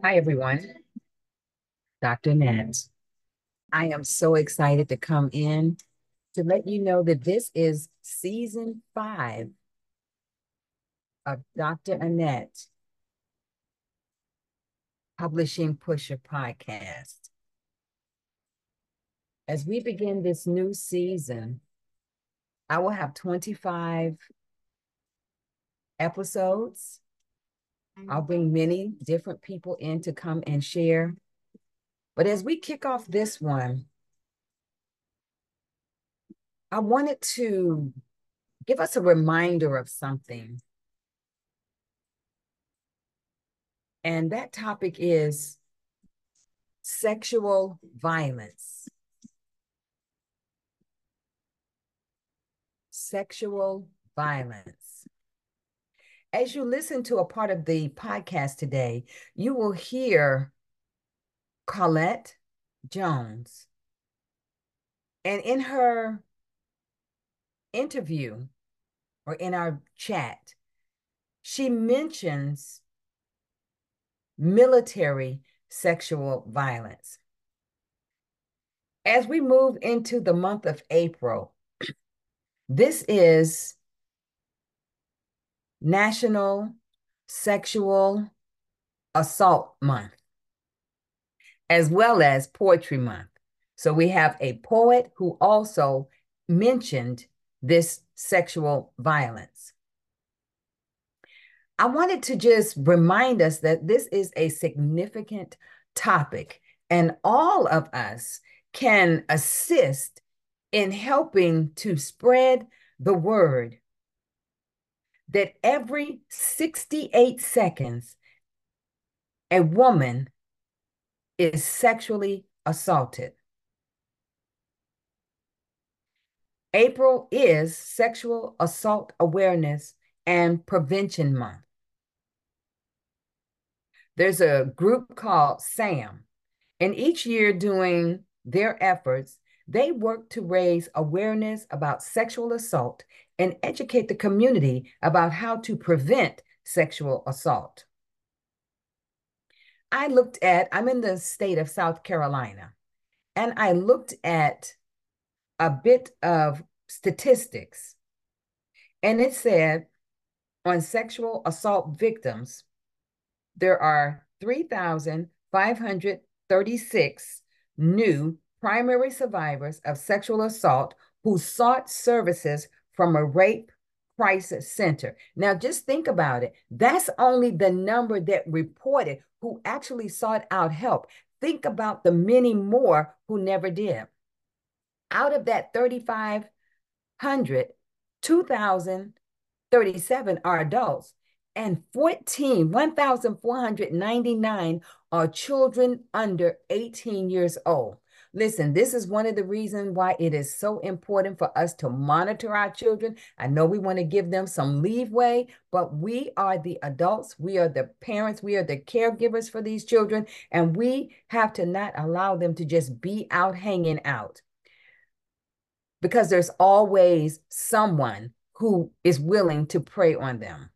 Hi, everyone. Dr. Nance. I am so excited to come in to let you know that this is season 5 of Dr. Annette Publishing Pusher podcast. As we begin this new season, I will have 25 episodes. I'll bring many different people in to come and share. But as we kick off this one, I wanted to give us a reminder of something. And that topic is sexual violence. Sexual violence. As you listen to a part of the podcast today, you will hear Colette Jones. And in her interview or in our chat, she mentions military sexual violence. As we move into the month of April, this is National Sexual Assault Month, as well as Poetry Month. So we have a poet who also mentioned this sexual violence. I wanted to just remind us that this is a significant topic, and all of us can assist in helping to spread the word that every 68 seconds, a woman is sexually assaulted. April is Sexual Assault Awareness and Prevention Month. There's a group called SAM, and each year during their efforts, they work to raise awareness about sexual assault and educate the community about how to prevent sexual assault. I'm in the state of South Carolina, and I looked at a bit of statistics, and it said on sexual assault victims, there are 3,536 new primary survivors of sexual assault who sought services from a rape crisis center. Now, just think about it. That's only the number that reported who actually sought out help. Think about the many more who never did. Out of that 3,500, 2,037 are adults, and 1,499 are children under 18 years old. Listen, this is one of the reasons why it is so important for us to monitor our children. I know we want to give them some leeway, but we are the adults, we are the parents, we are the caregivers for these children, and we have to not allow them to just be out hanging out, because there's always someone who is willing to prey on them.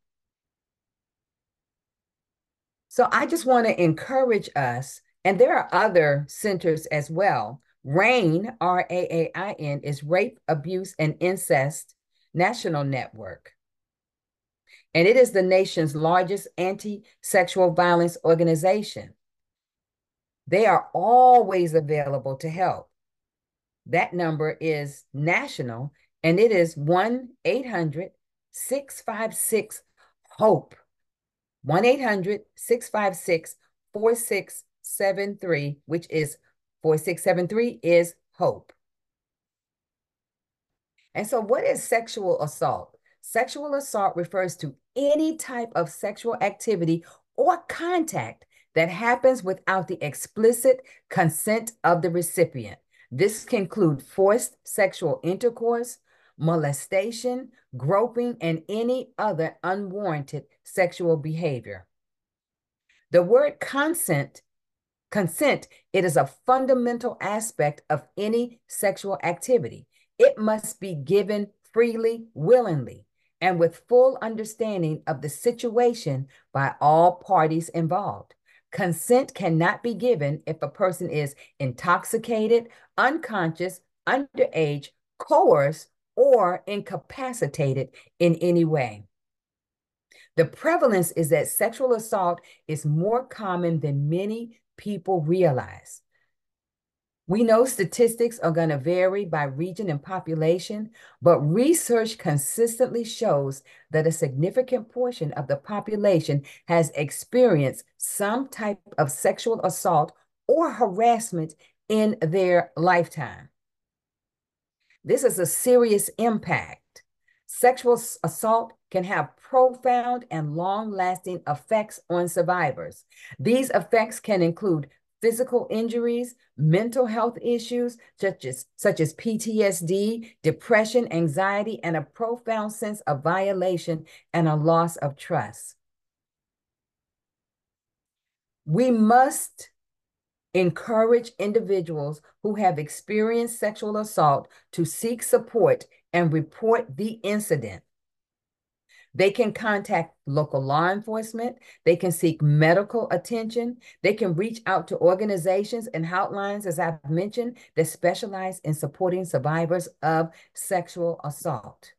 So I just want to encourage us, and there are other centers as well. RAIN, RAAIN, is Rape, Abuse, and Incest National Network. And it is the nation's largest anti-sexual violence organization. They are always available to help. That number is national, and it is 1-800-656-HOPE. 1-800-656-4673, which is 4673 is HOPE. And so what is sexual assault? Sexual assault refers to any type of sexual activity or contact that happens without the explicit consent of the recipient. This can include forced sexual intercourse, molestation, groping, and any other unwarranted sexual behavior. The word consent, it is a fundamental aspect of any sexual activity. It must be given freely, willingly, and with full understanding of the situation by all parties involved. Consent cannot be given if a person is intoxicated, unconscious, underage, coerced, or incapacitated in any way. The prevalence is that sexual assault is more common than many people realize. We know statistics are going to vary by region and population, but research consistently shows that a significant portion of the population has experienced some type of sexual assault or harassment in their lifetime. This is a serious impact. Sexual assault can have profound and long-lasting effects on survivors. These effects can include physical injuries, mental health issues such as PTSD, depression, anxiety, and a profound sense of violation and a loss of trust. We must encourage individuals who have experienced sexual assault to seek support and report the incident. They can contact local law enforcement. They can seek medical attention. They can reach out to organizations and hotlines, as I've mentioned, that specialize in supporting survivors of sexual assault.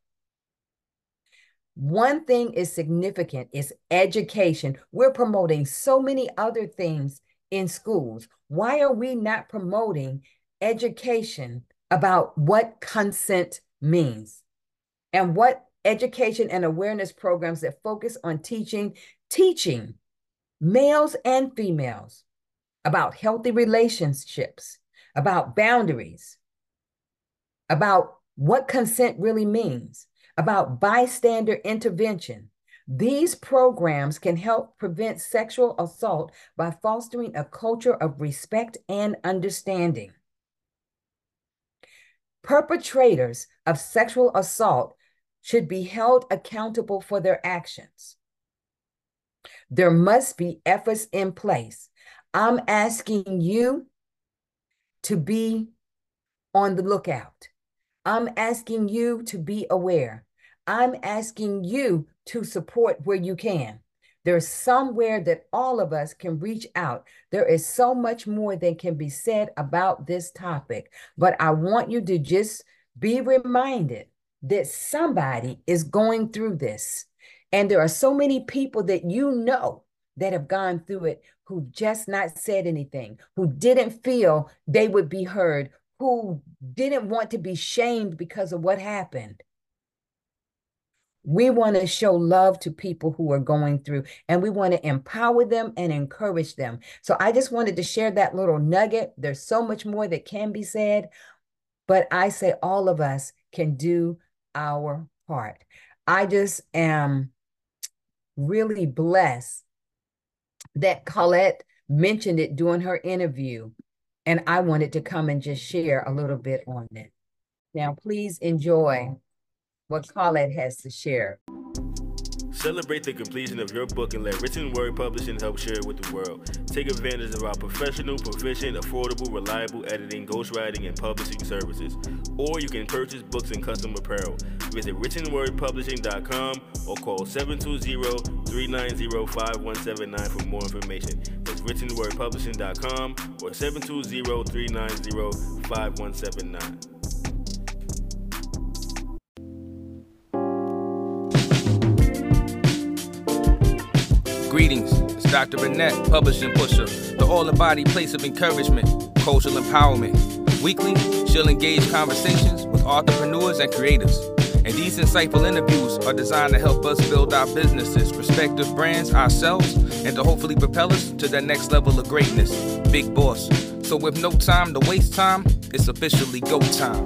One thing is significant is education. We're promoting so many other things in schools. Why are we not promoting education about what consent means and what education and awareness programs that focus on teaching males and females about healthy relationships, about boundaries, about what consent really means, about bystander intervention. These programs can help prevent sexual assault by fostering a culture of respect and understanding. Perpetrators of sexual assault should be held accountable for their actions. There must be efforts in place. I'm asking you to be on the lookout. I'm asking you to be aware. I'm asking you to support where you can. There's somewhere that all of us can reach out. There is so much more that can be said about this topic, but I want you to just be reminded that somebody is going through this. And there are so many people that you know that have gone through it who've just not said anything, who didn't feel they would be heard, who didn't want to be shamed because of what happened. We want to show love to people who are going through, and we want to empower them and encourage them. So I just wanted to share that little nugget. There's so much more that can be said, but I say all of us can do our part. I just am really blessed that Colette mentioned it during her interview, and I wanted to come and just share a little bit on it. Now, please enjoy what Colette has to share. Celebrate the completion of your book and let Written Word Publishing help share it with the world. Take advantage of our professional, proficient, affordable, reliable editing, ghostwriting, and publishing services. Or you can purchase books and custom apparel. Visit writtenwordpublishing.com or call 720-390-5179 for more information. That's writtenwordpublishing.com or 720-390-5179. Greetings, it's Dr. Annette, publishing pusher, the all-in-body place of encouragement, cultural empowerment. Weekly, she'll engage conversations with entrepreneurs and creators. And these insightful interviews are designed to help us build our businesses, respective brands, ourselves, and to hopefully propel us to the next level of greatness. Big boss. So with no time to waste time, it's officially go time.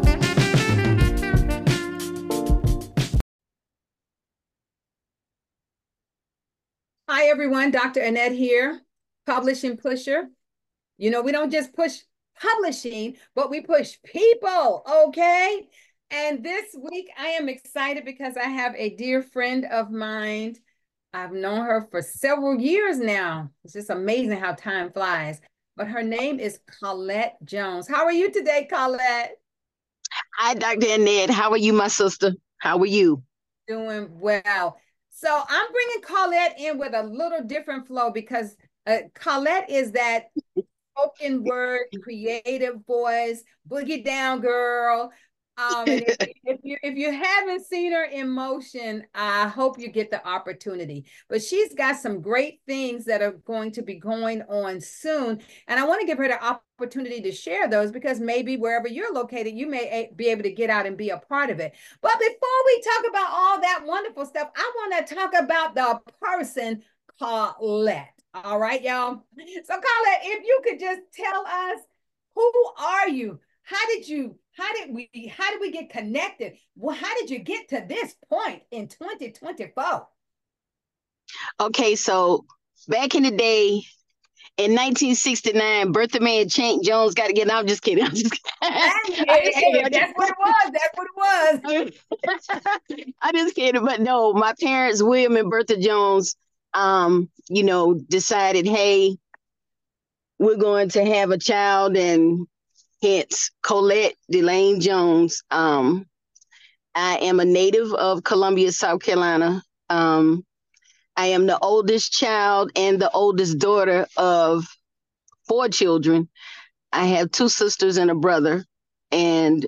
Hi, everyone. Dr. Annette here, publishing pusher. You know, we don't just push publishing, but we push people, okay? And this week I am excited because I have a dear friend of mine. I've known her for several years now. It's just amazing how time flies. But her name is Colette Jones. How are you today, Colette? Hi, Dr. Annette. How are you, my sister? How are you? Doing well. So I'm bringing Colette in with a little different flow because Colette is that spoken word, creative voice, boogie down girl. And if you haven't seen her in motion, I hope you get the opportunity. But she's got some great things that are going to be going on soon, and I want to give her the opportunity to share those because maybe wherever you're located, you may be able to get out and be a part of it. But before we talk about all that wonderful stuff, I want to talk about the person Colette. All right, y'all. So Colette, if you could just tell us, who are you? How did we get connected? Well, how did you get to this point in 2024? Okay, so back in the day, in 1969, Bertha Mae and Chank Jones got together. I'm just kidding. I'm just kidding. Hey, that's what it was. That's what it was. I just kidding. But no, my parents, William and Bertha Jones, decided, hey, we're going to have a child, and hence Colette Delane Jones. I am a native of Columbia, South Carolina. I am the oldest child and the oldest daughter of 4 children. I have 2 sisters and a brother. And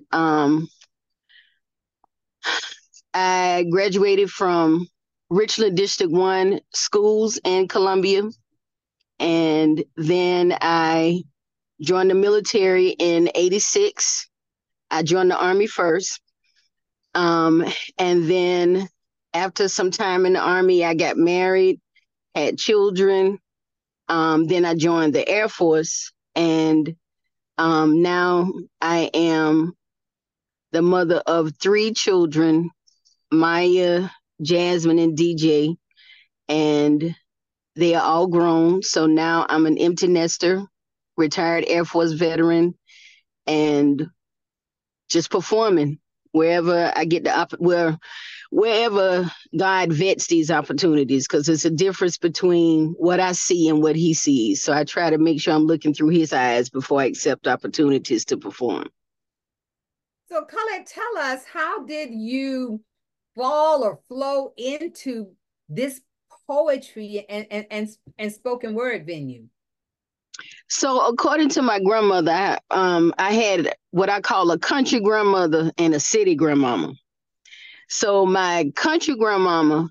I graduated from Richland District 1 schools in Columbia. And then I joined the military in 86. I joined the Army first. And then after some time in the Army, I got married, had children. Then I joined the Air Force, and now I am the mother of 3 children, Maya, Jasmine, and DJ, and they are all grown. So now I'm an empty nester, retired Air Force veteran, and just performing wherever I get wherever God vets these opportunities, because it's a difference between what I see and what he sees. So I try to make sure I'm looking through his eyes before I accept opportunities to perform. So Colette, tell us, how did you fall or flow into this poetry and spoken word venue? So according to my grandmother, I had what I call a country grandmother and a city grandmama. So my country grandmama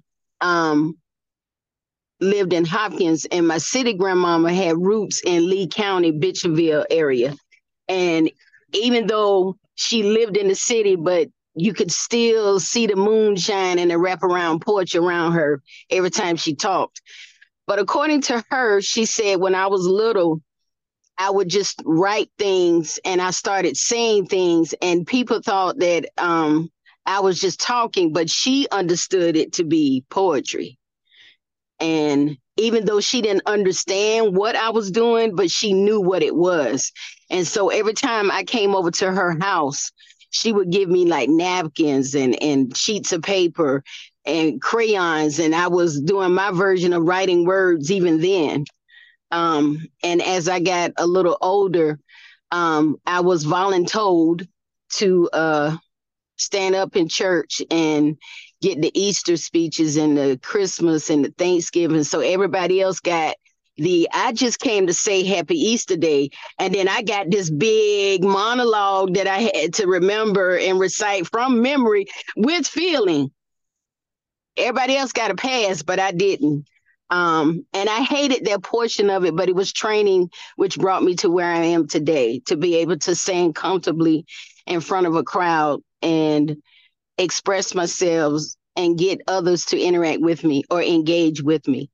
lived in Hopkins, and my city grandmama had roots in Lee County, Bitchenville area. And even though she lived in the city, but you could still see the moonshine and the wraparound porch around her every time she talked. But according to her, she said when I was little, I would just write things and I started saying things, and people thought that I was just talking, but she understood it to be poetry. And even though she didn't understand what I was doing, but she knew what it was. And so every time I came over to her house, she would give me like napkins and sheets of paper and crayons. And I was doing my version of writing words even then. And as I got a little older, I was voluntold to stand up in church and get the Easter speeches and the Christmas and the Thanksgiving. So everybody else got I just came to say Happy Easter Day. And then I got this big monologue that I had to remember and recite from memory with feeling. Everybody else got a pass, but I didn't. And I hated that portion of it, but it was training which brought me to where I am today, to be able to sing comfortably in front of a crowd and express myself and get others to interact with me or engage with me.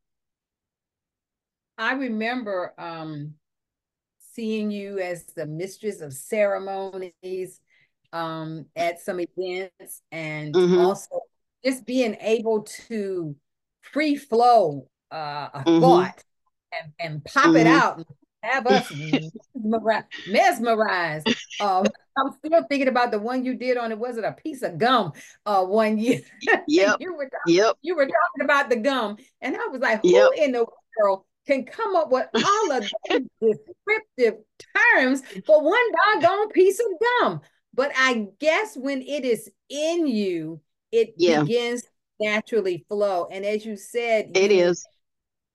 I remember seeing you as the mistress of ceremonies at some events, and also just being able to free flow a thought and pop it out and have us mesmerized. I'm still thinking about the one you did on, it was it a piece of gum one year. Yep. you were talking about the gum, and I was like, who in the world can come up with all of those descriptive terms for one doggone piece of gum? But I guess when it is in you, it begins to naturally flow. And as you said, it is.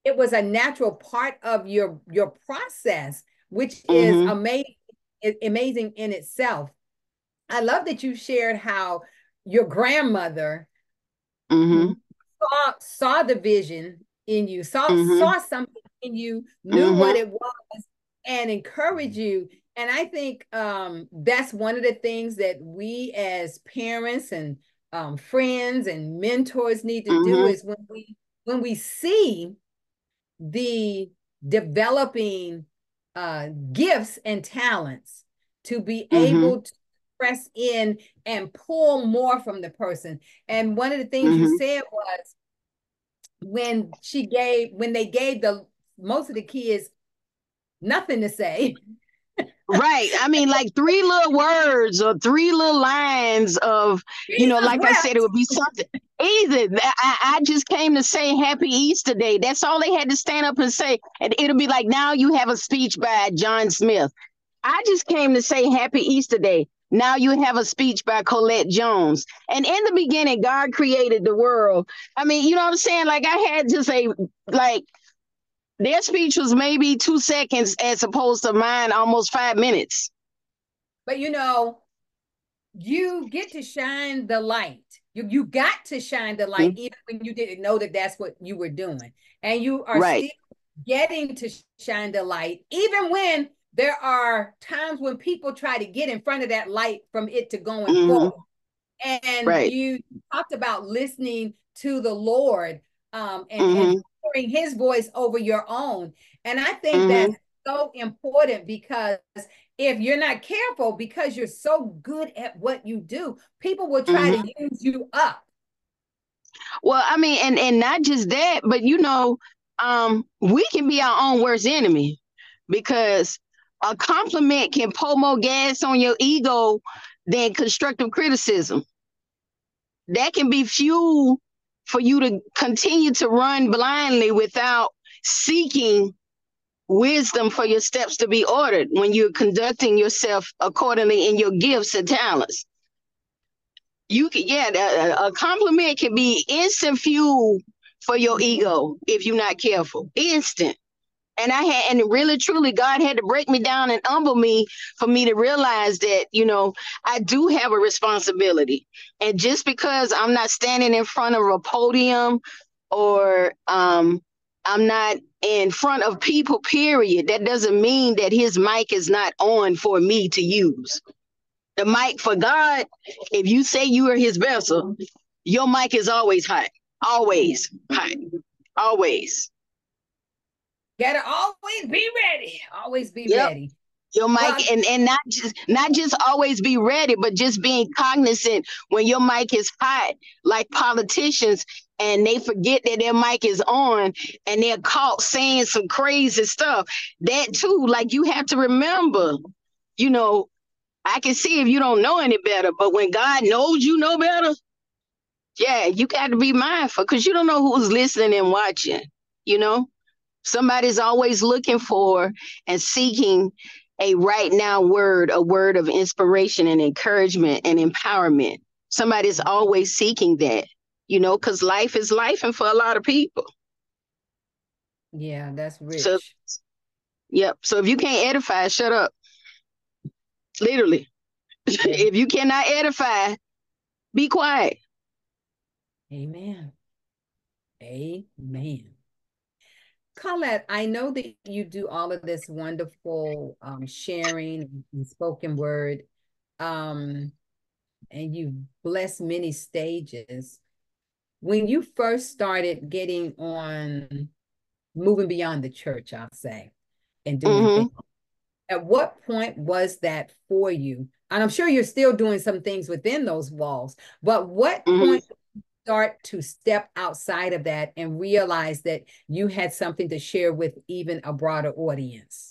it was a natural part of your process, which is Mm-hmm. amazing in itself. I love that you shared how your grandmother Mm-hmm. saw the vision in you, Mm-hmm. saw something in you, knew what Mm-hmm. it was, and encouraged you. And I think that's one of the things that we as parents and friends and mentors need to do Mm-hmm. is when we see the developing gifts and talents to be Mm-hmm. able to press in and pull more from the person. And one of the things you Mm-hmm. said was when they gave the most of the kids nothing to say. Right. I mean, like 3 little words or 3 little lines of, Jesus like I said, it wept. would be something easy. I just came to say Happy Easter Day. That's all they had to stand up and say. And it'll be like, now you have a speech by John Smith. I just came to say Happy Easter Day. Now you have a speech by Colette Jones. And in the beginning, God created the world. I mean, you know what I'm saying? Like I had to say, like, their speech was maybe 2 seconds as opposed to mine almost 5 minutes. But you get to shine the light. You got to shine the light Mm-hmm. even when you didn't know that that's what you were doing. And you are Right. still getting to shine the light, even when there are times when people try to get in front of that light from it to going Mm-hmm. forward. And Right. you talked about listening to the Lord and Mm-hmm. hearing his voice over your own. And I think Mm-hmm. that's so important because if you're not careful, because you're so good at what you do, people will try Mm-hmm. to use you up. Well, I mean, and not just that, but we can be our own worst enemy because a compliment can pour more gas on your ego than constructive criticism. That can be fuel for you to continue to run blindly without seeking wisdom for your steps to be ordered when you're conducting yourself accordingly in your gifts and talents. You can, yeah, a compliment can be instant fuel for your ego if you're not careful. Instant. And really truly God had to break me down and humble me for me to realize that, I do have a responsibility. And just because I'm not standing in front of a podium or I'm not in front of people, period, that doesn't mean that his mic is not on for me to use. The mic for God, if you say you are his vessel, your mic is always hot. Always hot. Always. Gotta always be ready. Always be Yep. ready. Your mic Well, and not just always be ready, but just being cognizant when your mic is hot, like politicians, and they forget that their mic is on and they're caught saying some crazy stuff. That too, like you have to remember, I can see if you don't know any better, but when God knows you know better, yeah, you got to be mindful because you don't know who's listening and watching. Somebody's always looking for and seeking a right now word, a word of inspiration and encouragement and empowerment. Somebody's always seeking that, because life is life and for a lot of people. yeah, that's So, rich. yep. So if you can't edify, shut up. Literally. If you cannot edify, be quiet. Amen. Amen. Colette, I know that you do all of this wonderful sharing and spoken word, and you've blessed many stages. When you first started getting on, moving beyond the church, I'll say, and doing Mm-hmm. things, at what point was that for you? And I'm sure you're still doing some things within those walls, but what Mm-hmm. point start to step outside of that and realize that you had something to share with even a broader audience?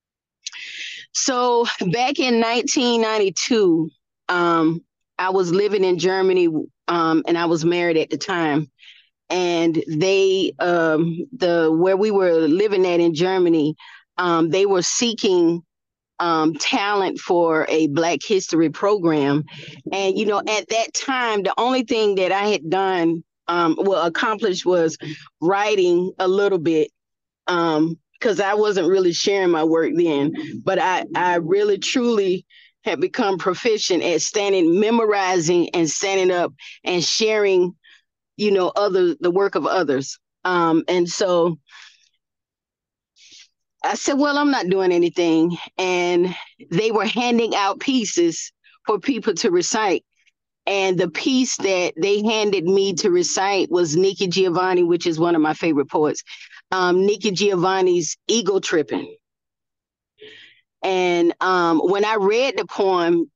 So back in 1992, I was living in Germany, and I was married at the time. And they, where we were living at in Germany, they were seeking talent for a Black History program. And, at that time, the only thing that I had done, accomplished was writing a little bit. because I wasn't really sharing my work then, but I really truly have become proficient at memorizing and standing up and sharing, the work of others. And so I said, well, I'm not doing anything. And they were handing out pieces for people to recite. And the piece that they handed me to recite was Nikki Giovanni, which is one of my favorite poets. Nikki Giovanni's Ego Tripping. And when I read the poem,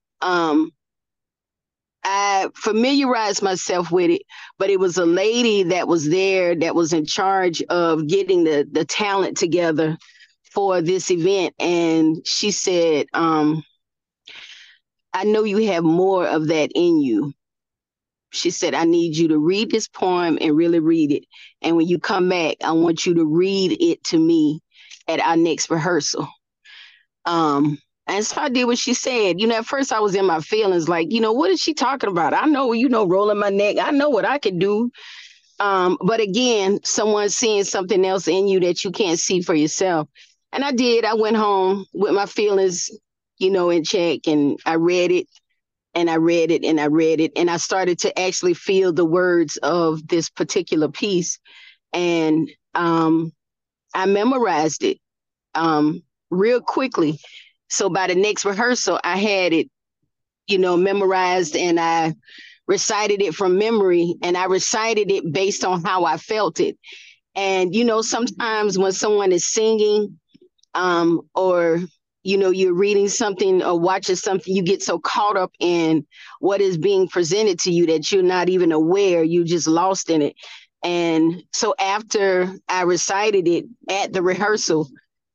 I familiarized myself with it, but it was a lady that was there that was in charge of getting the talent together for this event. And she said, I know you have more of that in you. She said, I need you to read this poem and really read it. And when you come back, I want you to read it to me at our next rehearsal. And so I did what she said. At first I was in my feelings like, what is she talking about? I know, rolling my neck. I know what I can do. But again, someone seeing something else in you that you can't see for yourself. And I did. I went home with my feelings, in check, and I read it. And I read it and I read it, and I started to actually feel the words of this particular piece. And I memorized it real quickly. So by the next rehearsal, I had it, memorized, and I recited it from memory, and I recited it based on how I felt it. And, sometimes when someone is singing or you're reading something or watching something, you get so caught up in what is being presented to you that you're not even aware, you're just lost in it. And so after I recited it at the rehearsal,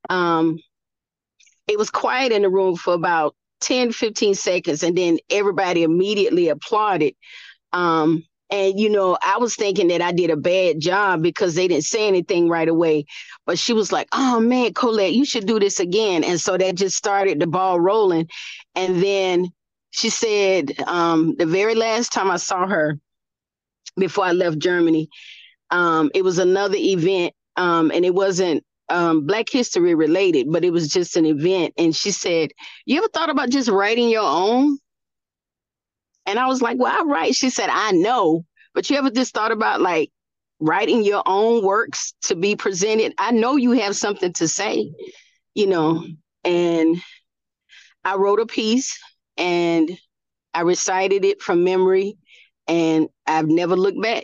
it was quiet in the room for about 10, 15 seconds. And then everybody immediately applauded. And, I was thinking that I did a bad job because they didn't say anything right away. But she was like, oh, man, Colette, you should do this again. And so that just started the ball rolling. And then she said the very last time I saw her before I left Germany, it was another event, and it wasn't Black History related, but it was just an event. And she said, you ever thought about just writing your own? And I was like, well, I write. She said, I know, but you ever just thought about like writing your own works to be presented? I know you have something to say, and I wrote a piece and I recited it from memory, and I've never looked back.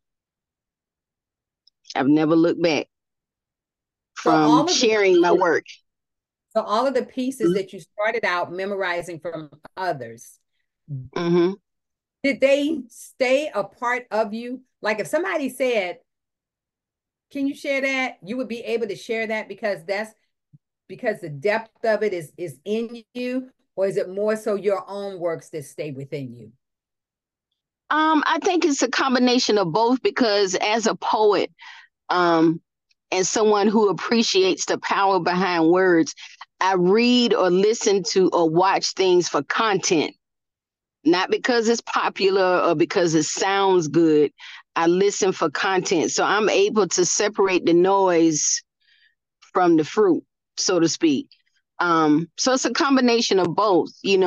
I've never looked back from sharing my work. So all of the pieces that you started out memorizing from others, mm-hmm. Did they stay a part of you? Like if somebody said, can you share that? You would be able to share that because the depth of it is in you, or is it more so your own works that stay within you? I think it's a combination of both, because as a poet, and someone who appreciates the power behind words, I read or listen to or watch things for content. Not because it's popular or because it sounds good. I listen for content. So I'm able to separate the noise from the fruit, so to speak. So it's a combination of both,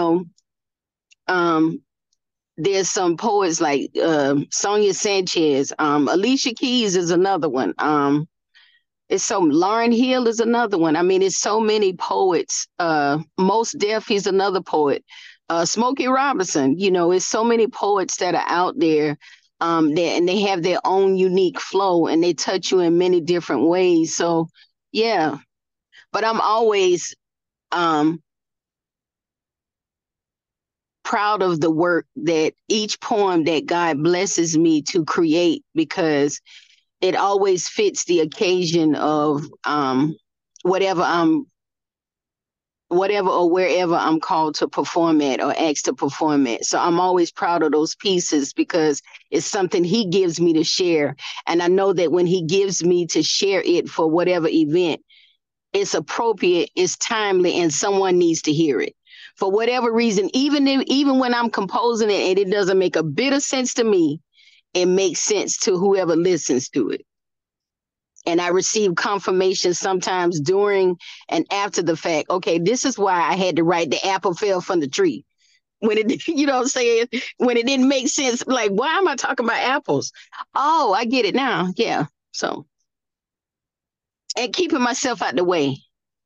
There's some poets like Sonia Sanchez, Alicia Keys is another one. Lauryn Hill is another one. I mean, it's so many poets. Mos Def, he's another poet. Smokey Robinson, it's so many poets that are out there, and they have their own unique flow, and they touch you in many different ways. So, yeah, but I'm always proud of the work that each poem that God blesses me to create, because it always fits the occasion of whatever or wherever I'm called to perform at or asked to perform at. So I'm always proud of those pieces because it's something he gives me to share. And I know that when he gives me to share it for whatever event, it's appropriate, it's timely, and someone needs to hear it. For whatever reason, even when I'm composing it and it doesn't make a bit of sense to me, it makes sense to whoever listens to it. And I receive confirmation sometimes during and after the fact. Okay, this is why I had to write the apple fell from the tree. When it, you know what I'm saying? When it didn't make sense, like, why am I talking about apples? Oh, I get it now. Yeah. So, and keeping myself out the way.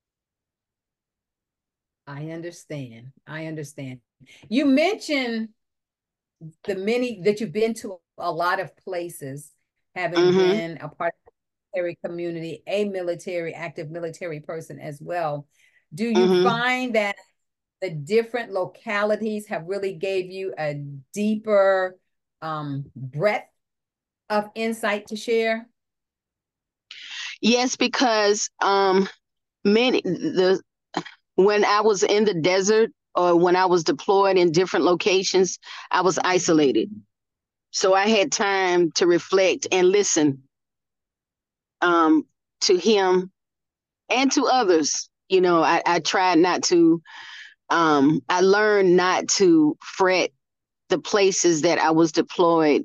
I understand. I understand. You mentioned the many that you've been to a lot of places, having been a part of the military community, a military, active military person as well. Do you find that the different localities have really gave you a deeper breadth of insight to share? Yes, because when I was in the desert or when I was deployed in different locations, I was isolated. So I had time to reflect and listen to him and to others. You know, I tried not to, I learned not to fret the places that I was deployed,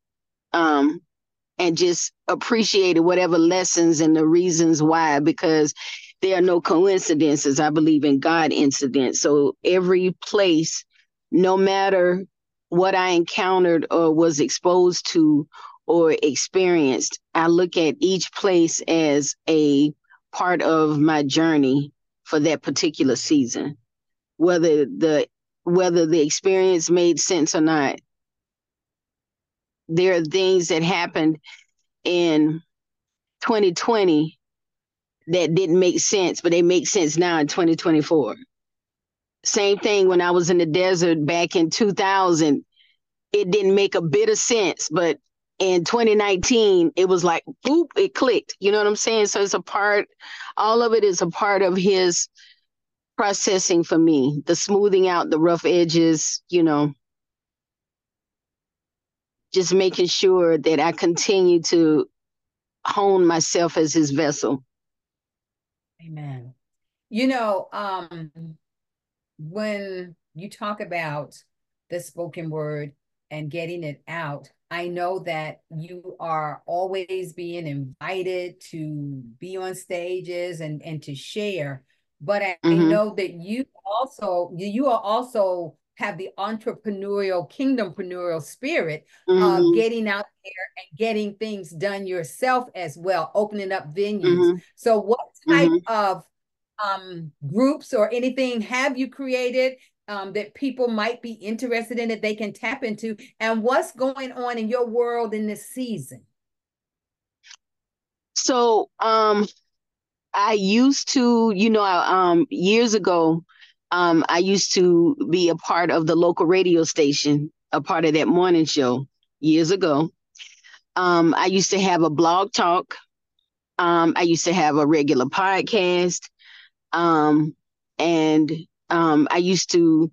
and just appreciated whatever lessons and the reasons why, because there are no coincidences. I believe in God incidents. So every place, no matter what I encountered or was exposed to or experienced, I look at each place as a part of my journey for that particular season, whether the experience made sense or not. There are things that happened in 2020 that didn't make sense, but they make sense now in 2024. Same thing when I was in the desert back in 2000. It didn't make a bit of sense, but in 2019, it was like, boop, it clicked. You know what I'm saying? So it's a part, all of it is a part of his processing for me, the smoothing out the rough edges, you know, just making sure that I continue to hone myself as his vessel. Amen. You know, when you talk about the spoken word and getting it out, I know that you are always being invited to be on stages and to share, but I know that you are also have the entrepreneurial, kingdompreneur spirit of getting out there and getting things done yourself as well, opening up venues. So what type of groups or anything have you created that people might be interested in that they can tap into? And what's going on in your world in this season? So I used to, you know, years ago, I used to be a part of the local radio station, a part of that morning show years ago. I used to have a blog talk. I used to have a regular podcast. And I used to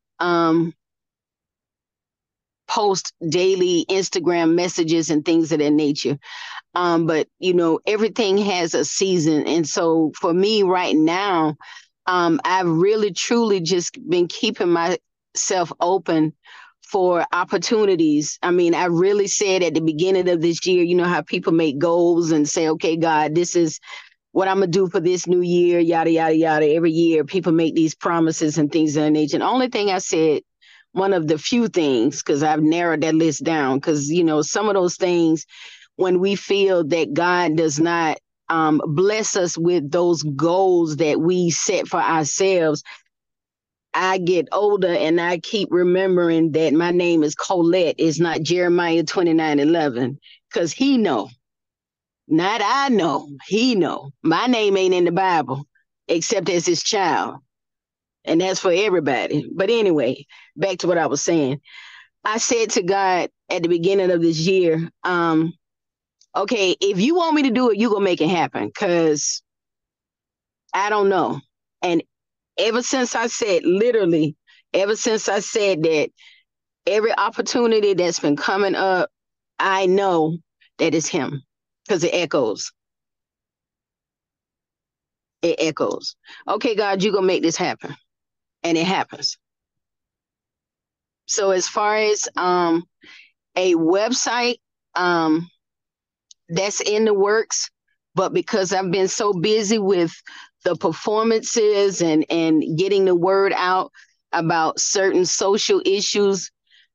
post daily Instagram messages and things of that nature. But, you know, everything has a season. And so for me right now, I've really, truly just been keeping myself open for opportunities. I mean, I really said at the beginning of this year, you know, how people make goals and say, okay, God, this is what I'm going to do for this new year, yada, yada, yada. Every year, people make these promises and things of that nature. And the only thing I said, one of the few things, because I've narrowed that list down, because, you know, some of those things, when we feel that God does not bless us with those goals that we set for ourselves, I get older and I keep remembering that my name is Colette, it's not Jeremiah 29:11, because he know, not I know, he know. My name ain't in the Bible except as his child. And that's for everybody. But anyway, back to what I was saying. I said to God at the beginning of this year, okay, if you want me to do it, you're going to make it happen, because I don't know. And ever since I said, literally, ever since I said that, every opportunity that's been coming up, I know that it's him, because it echoes. It echoes. Okay, God, you're going to make this happen. And it happens. So as far as a website, that's in the works. But because I've been so busy with the performances and getting the word out about certain social issues,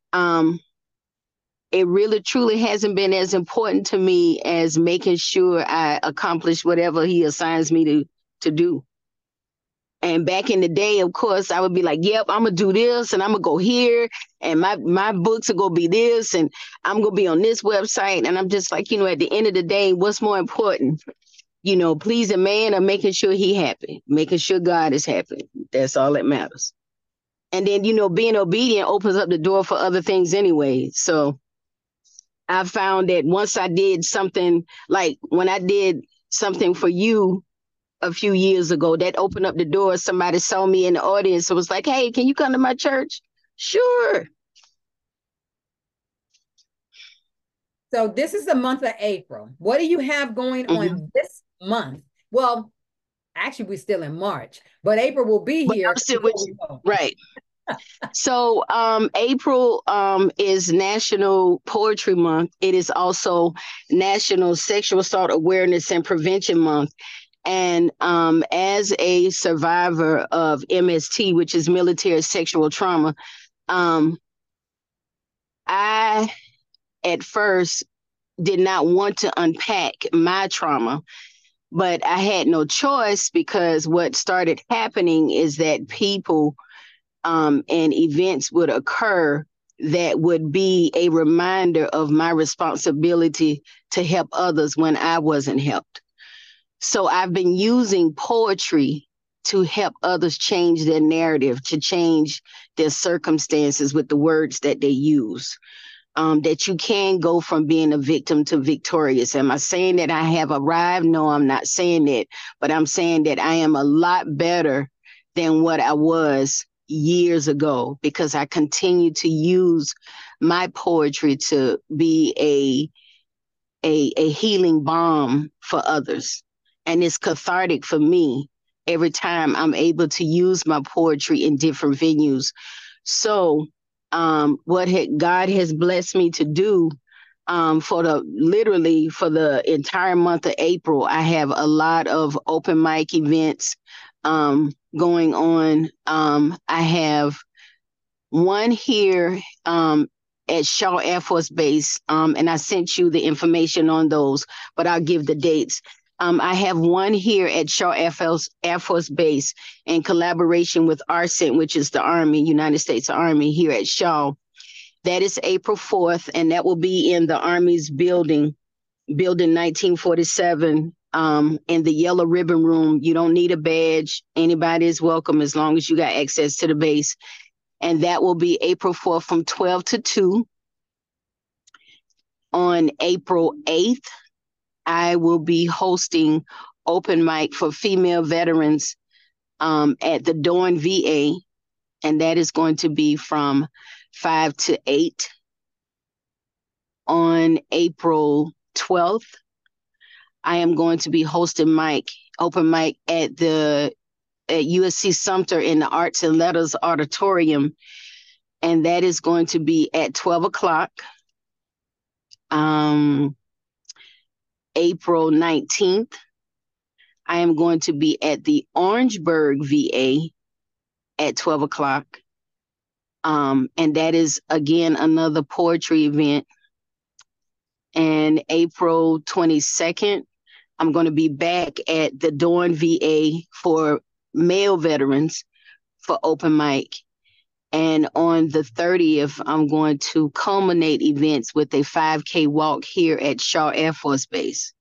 it really truly hasn't been as important to me as making sure I accomplish whatever he assigns me to do. And back in the day, of course, I would be like, yep, I'm going to do this and I'm going to go here and my books are going to be this and I'm going to be on this website. And I'm just like, at the end of the day, what's more important? Pleasing man or making sure he happy, making sure God is happy. That's all that matters. And then, being obedient opens up the door for other things anyway. So I found that once I did something, like when I did something for you a few years ago, that opened up the door. Somebody saw me in the audience and was like, hey, can you come to my church? Sure. So this is the month of April. What do you have going on this month? Well, actually, we're still in March, but April will be here. Right. So April is National Poetry Month. It is also National Sexual Assault Awareness and Prevention Month. And as a survivor of MST, which is military sexual trauma, I at first did not want to unpack my trauma, but I had no choice because what started happening is that people and events would occur that would be a reminder of my responsibility to help others when I wasn't helped. So I've been using poetry to help others change their narrative, to change their circumstances with the words that they use. That you can go from being a victim to victorious. Am I saying that I have arrived? No, I'm not saying that, but I'm saying that I am a lot better than what I was years ago because I continue to use my poetry to be a healing balm for others. And it's cathartic for me every time I'm able to use my poetry in different venues. So what God has blessed me to do for the entire month of April, I have a lot of open mic events going on. I have one here at Shaw Air Force Base, and I sent you the information on those, but I'll give the dates. I have one here at Shaw Air Force Base in collaboration with ARCENT, which is the Army, United States Army here at Shaw. That is April 4th, and that will be in the Army's building 1947, in the Yellow Ribbon Room. You don't need a badge. Anybody is welcome as long as you got access to the base. And that will be April 4th from 12 to 2. On April 8th, I will be hosting open mic for female veterans at the Dorn VA, and that is going to be from 5 to 8. On April 12th, I am going to be hosting open mic at USC Sumter in the Arts and Letters Auditorium, and that is going to be at 12 o'clock. April 19th, I am going to be at the Orangeburg VA at 12 o'clock. And that is, again, another poetry event. And April 22nd, I'm going to be back at the Dorn VA for male veterans for open mic. And on the 30th, I'm going to culminate events with a 5K walk here at Shaw Air Force Base.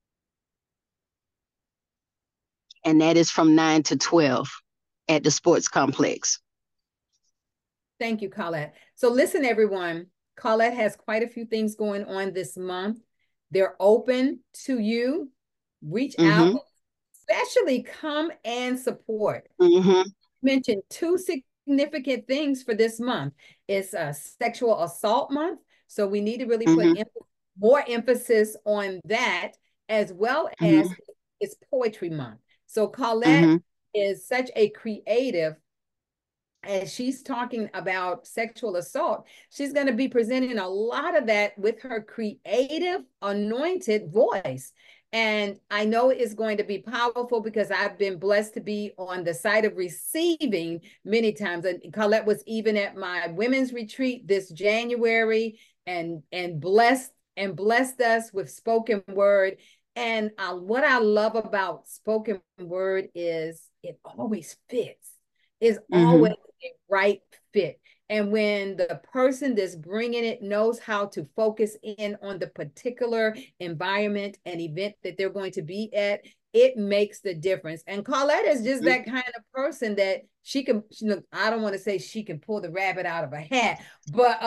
And that is from 9 to 12 at the sports complex. Thank you, Colette. So listen, everyone, Colette has quite a few things going on this month. They're open to you. Reach out, especially come and support. Mention 2 significant things for this month. It's a sexual assault month, so we need to really put more emphasis on that, as well as it's poetry month. So Colette is such a creative. As she's talking about sexual assault, she's going to be presenting a lot of that with her creative, anointed voice. And I know it's going to be powerful because I've been blessed to be on the side of receiving many times. And Colette was even at my women's retreat this January and blessed us with spoken word. And what I love about spoken word is it always fits. It's always a right fit. And when the person that's bringing it knows how to focus in on the particular environment and event that they're going to be at, it makes the difference. And Colette is just that kind of person that she can, I don't want to say she can pull the rabbit out of a hat, but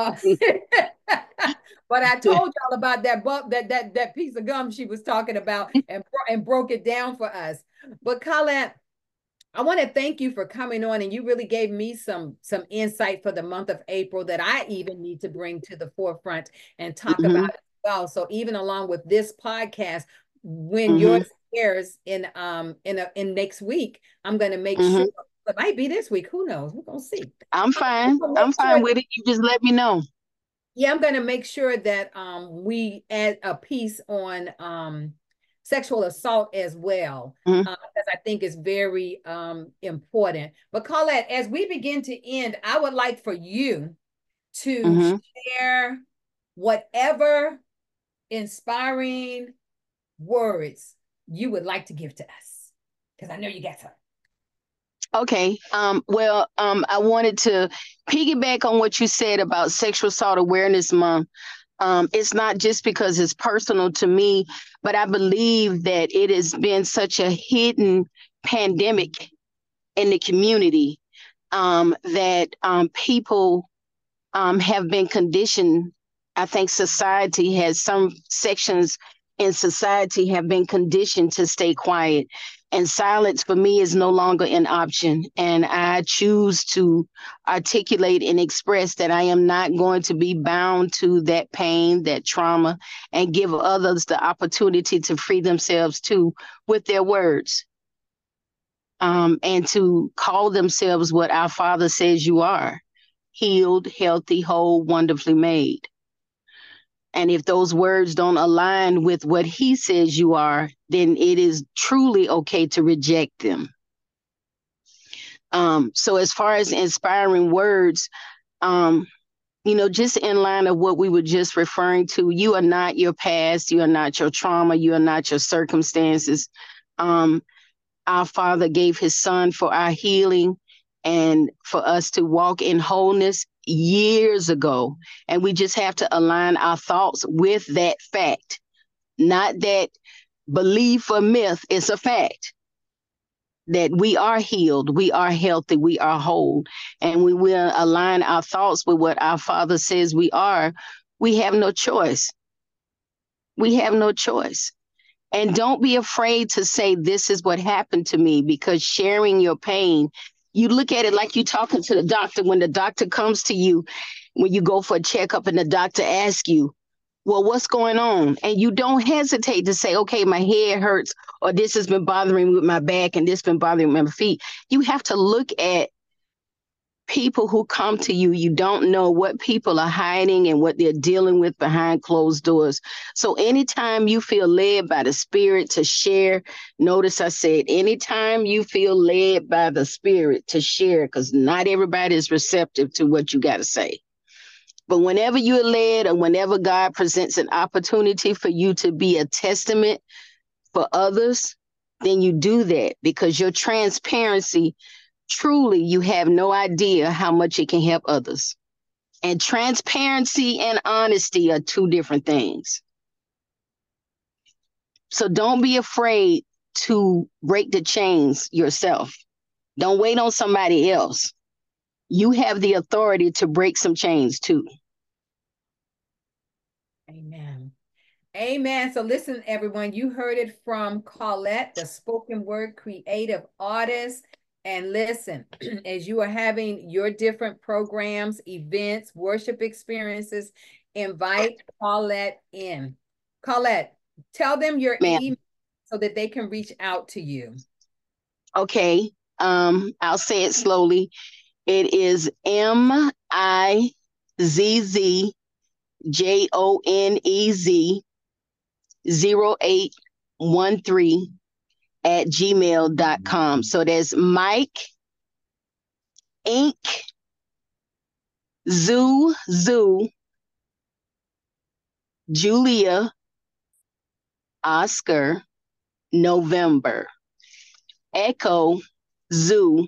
but I told y'all about that piece of gum she was talking about and broke it down for us. But Colette, I want to thank you for coming on, and you really gave me some insight for the month of April that I even need to bring to the forefront and talk about as well. So even along with this podcast, when yours airs in next week, I'm going to make sure it might be this week. Who knows? We're going to see. I'm fine. I'm fine with it. You just let me know. Yeah, I'm going to make sure that we add a piece on sexual assault as well, because I think it's very important. But Colette, as we begin to end, I would like for you to share whatever inspiring words you would like to give to us, because I know you got some. Okay. Well, I wanted to piggyback on what you said about Sexual Assault Awareness Month. It's not just because it's personal to me, but I believe that it has been such a hidden pandemic in the community that people have been conditioned. I think society has, some sections in society have been conditioned to stay quiet. And silence for me is no longer an option. And I choose to articulate and express that I am not going to be bound to that pain, that trauma, and give others the opportunity to free themselves too with their words. And to call themselves what our Father says you are: healed, healthy, whole, wonderfully made. And if those words don't align with what he says you are, then it is truly okay to reject them. So as far as inspiring words, just in line of what we were just referring to, you are not your past, you are not your trauma, you are not your circumstances. Our Father gave his Son for our healing and for us to walk in wholeness years ago. And we just have to align our thoughts with that fact. Not that belief or myth, it's a fact that we are healed, we are healthy, we are whole. And we will align our thoughts with what our Father says we are. We have no choice. We have no choice. And don't be afraid to say, this is what happened to me, because sharing your pain, you look at it like you're talking to the doctor. When the doctor comes to you, when you go for a checkup and the doctor asks you, well, what's going on? And you don't hesitate to say, okay, my head hurts, or this has been bothering me with my back, and this has been bothering me with my feet. You have to look at people who come to you. You don't know what people are hiding and what they're dealing with behind closed doors. So anytime you feel led by the Spirit to share, notice I said, anytime you feel led by the Spirit to share, because not everybody is receptive to what you got to say. But whenever you're led, or whenever God presents an opportunity for you to be a testament for others, then you do that, because your transparency, truly, you have no idea how much it can help others. And transparency and honesty are two different things. So don't be afraid to break the chains yourself. Don't wait on somebody else. You have the authority to break some chains too. Amen. Amen. So listen, everyone, you heard it from Colette, the spoken word creative artist. And listen, as you are having your different programs, events, worship experiences, invite Colette in. Colette, tell them your email so that they can reach out to you. Okay. I'll say it slowly. It is MIZZJONEZ 08 0813@gmail.com. So there's Mike, Inc., Zoo, Julia, Oscar, November, Echo, Zoo,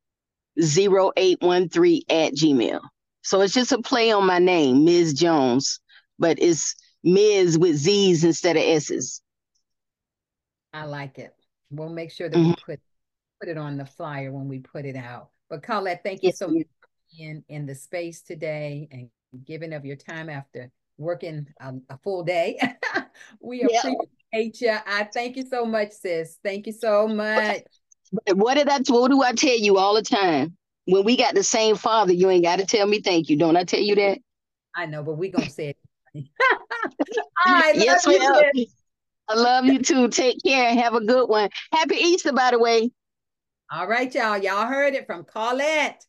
0813@gmail. So it's just a play on my name, Ms. Jones, but it's Ms. with Z's instead of S's. I like it. We'll make sure that we put it on the flyer when we put it out. But Colette, thank you so much for being in the space today and giving of your time after working a full day. We appreciate you. I thank you so much, sis. Thank you so much. What do I tell you all the time? When we got the same father, you ain't got to tell me thank you. Don't I tell you that? I know, but we're going to say it. All right, yes, ma'am. I love you too. Take care. Have a good one. Happy Easter, by the way. All right, y'all. Y'all heard it from Colette.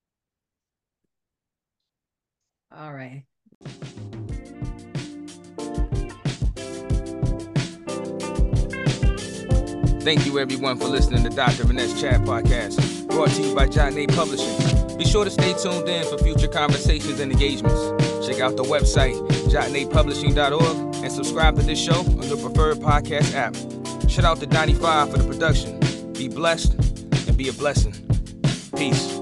All right. Thank you, everyone, for listening to Dr. Vanessa Chat Podcast, brought to you by Jotnay Publishing. Be sure to stay tuned in for future conversations and engagements. Check out the website, jotnaypublishing.org, and subscribe to this show on your preferred podcast app. Shout out to Donnie Five for the production. Be blessed and be a blessing. Peace.